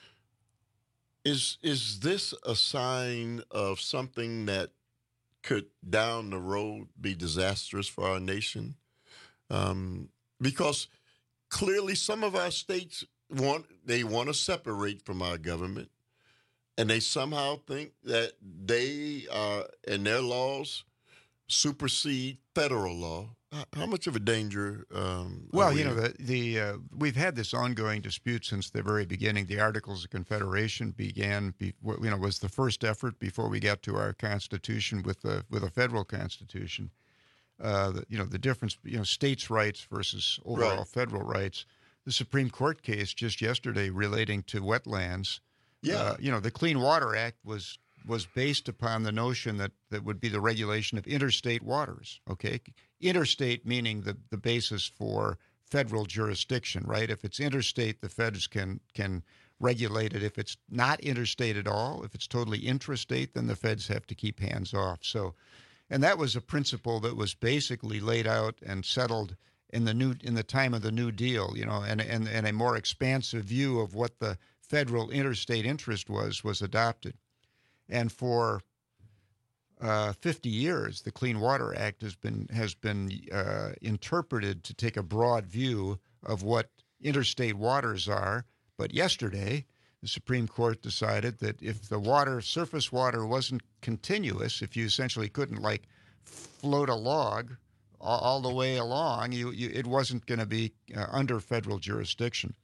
Is is this a sign of something that could down the road be disastrous for our nation? Um, because clearly some of our states want they want to separate from our government, and they somehow think that they are and their laws supersede federal law. How much of a danger? Um, well, we you know, the, the uh, we've had this ongoing dispute since the very beginning. The Articles of Confederation began, be, you know, was the first effort before we got to our Constitution with the with a federal Constitution. Uh, the, you know, the difference, you know, states' rights versus overall Right. federal rights. The Supreme Court case just yesterday relating to wetlands. Yeah. Uh, you know, the Clean Water Act was was based upon the notion that that would be the regulation of interstate waters. Okay, interstate meaning the the basis for federal jurisdiction, right? If it's interstate, the feds can can regulate it. If it's not interstate at all, if it's totally intrastate, then the feds have to keep hands off. So, and that was a principle that was basically laid out and settled in the new in the time of the New Deal, you know, and and, and a more expansive view of what the federal interstate interest was was adopted. And for uh, fifty years, the Clean Water Act has been has been uh, interpreted to take a broad view of what interstate waters are. But yesterday, the Supreme Court decided that if the water, surface water, wasn't continuous, if you essentially couldn't like float a log all, all the way along, you, you it wasn't going to be uh, under federal jurisdiction.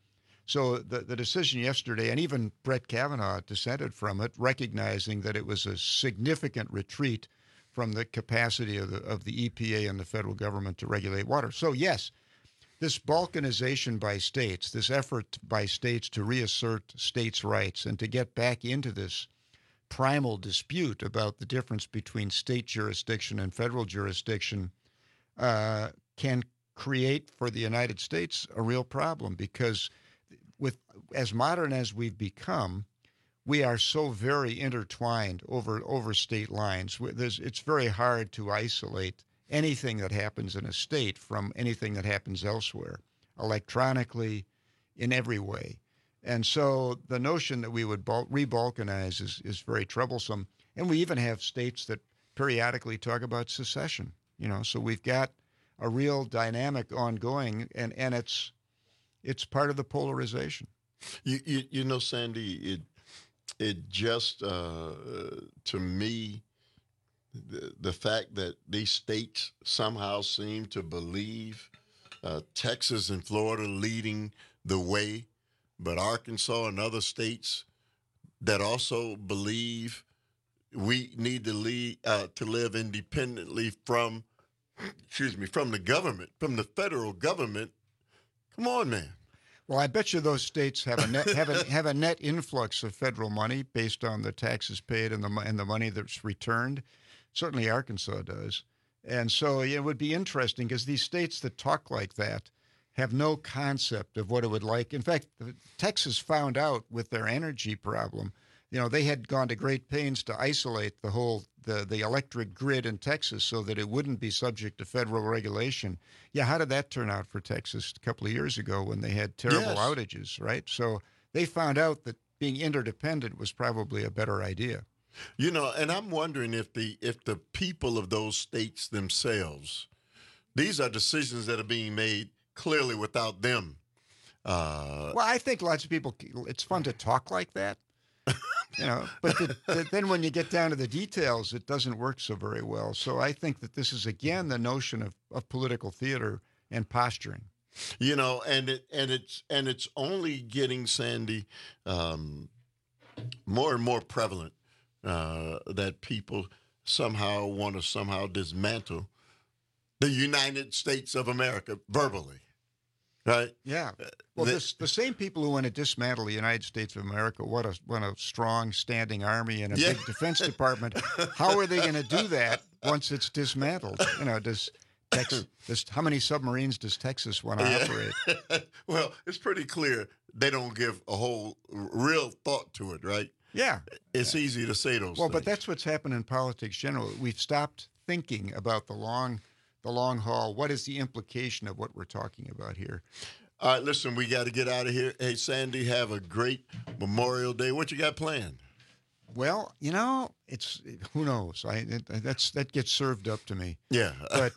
So the, the decision yesterday, and even Brett Kavanaugh dissented from it, recognizing that it was a significant retreat from the capacity of the, of the E P A and the federal government to regulate water. So yes, this balkanization by states, this effort by states to reassert states' rights and to get back into this primal dispute about the difference between state jurisdiction and federal jurisdiction uh, can create for the United States a real problem, because with as modern as we've become, we are so very intertwined over over state lines. There's, it's very hard to isolate anything that happens in a state from anything that happens elsewhere, electronically, in every way. And so the notion that we would bul- re-balkanize is, is very troublesome. And we even have states that periodically talk about secession. You know, so we've got a real dynamic ongoing, and, and it's it's part of the polarization. You you, you know, Sandy, it it just uh, to me, the, the fact that these states somehow seem to believe uh, Texas and Florida leading the way, but Arkansas and other states that also believe we need to lead uh, to live independently from, excuse me, from the government, from the federal government. Come on, man. Well, I bet you those states have a net have a have a net influx of federal money based on the taxes paid and the and the money that's returned. Certainly, Arkansas does, and so it would be interesting because these states that talk like that have no concept of what it would like. In fact, Texas found out with their energy problem. You know, they had gone to great pains to isolate the whole the the electric grid in Texas so that it wouldn't be subject to federal regulation. Yeah, how did that turn out for Texas a couple of years ago when they had terrible Yes. outages, right? So they found out that being interdependent was probably a better idea. You know, and I'm wondering if the if the people of those states themselves, these are decisions that are being made clearly without them. Uh, Well, I think lots of people, it's fun to talk like that, you know, but the, the, then when you get down to the details, it doesn't work so very well. So I think that this is, again, the notion of, of political theater and posturing. You know, and it and it's and it's only getting, Sandy, um, more and more prevalent uh, that people somehow want to somehow dismantle the United States of America verbally, right? Yeah. Well, The- this, the same people who want to dismantle the United States of America want a, want a strong standing army and a Yeah. big defense department. How are they going to do that once it's dismantled? You know, does Texas, does, how many submarines does Texas want to Yeah. operate? Well, it's pretty clear they don't give a whole r- real thought to it, right? Yeah. It's easy to say those Well, things. but that's what's happened in politics generally. We've stopped thinking about the long, the long haul. What is the implication of what we're talking about here? All right, listen, we got to get out of here. Hey, Sandy, have a great Memorial Day. What you got planned? Well, you know, it's who knows. I it, that's that gets served up to me. Yeah, But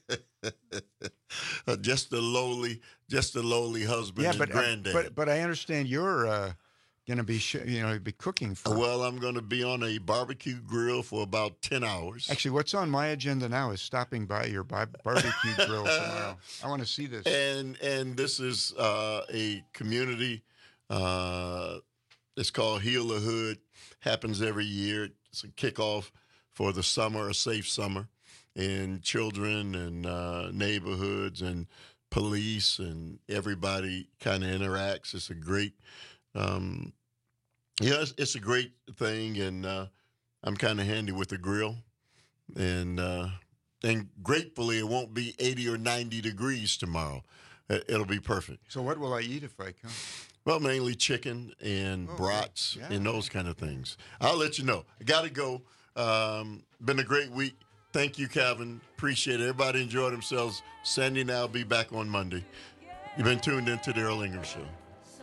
Uh, just a lowly, just a lowly husband yeah, and but uh, granddad. but but I understand you're uh, going to be sh- you know be cooking for. Well, I'm going to be on a barbecue grill for about ten hours. Actually, what's on my agenda now is stopping by your bar- barbecue grill tomorrow. I want to see this. And and this is uh, a community. Uh, it's called Heal the Hood. Happens every year. It's a kickoff for the summer, a safe summer, and children and uh, neighborhoods and police and everybody kind of interacts. It's a great, um, yeah, it's, it's a great thing, and uh, I'm kind of handy with the grill, and uh, and gratefully it won't be eighty or ninety degrees tomorrow. It- It'll be perfect. So what will I eat if I come? Well, mainly chicken and Oh, brats yeah. and those kind of things. I'll let you know. I got to go. Um, been a great week. Thank you, Calvin. Appreciate it. Everybody enjoy themselves. Sandy and I will be back on Monday. You've been tuned into the Earl Ingram Show.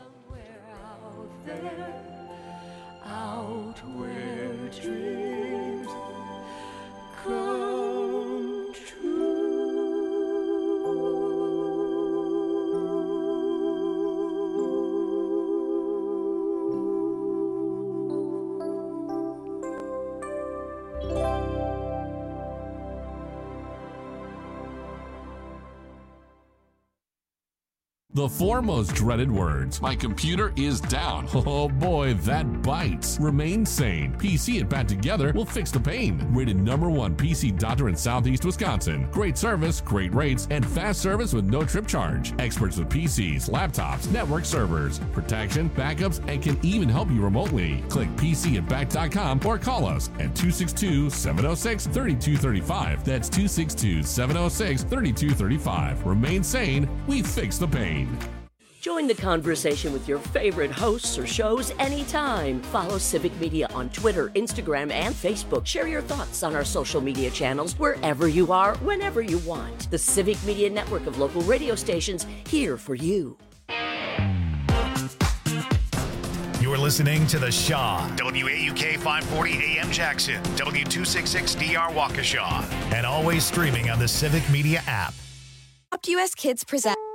Out where dreams come The four most dreaded words. My computer is down. Oh boy, that bites. Remain sane. P C and Bat together will fix the pain. Rated number one P C doctor in Southeast Wisconsin. Great service, great rates, and fast service with no trip charge. Experts with P Cs, laptops, network servers, protection, backups, and can even help you remotely. Click P C and Bat dot com or call us at two six two, seven oh six, three two three five. That's two six two, seven oh six, three two three five. Remain sane. We fix the pain. Join the conversation with your favorite hosts or shows anytime. Follow Civic Media on Twitter, Instagram, and Facebook. Share your thoughts on our social media channels wherever you are, whenever you want. The Civic Media network of local radio stations here for you. You're listening to The Shaw, W A U K five forty A M Jackson, W two sixty-six D R Waukesha, and always streaming on the Civic Media app. U S Kids present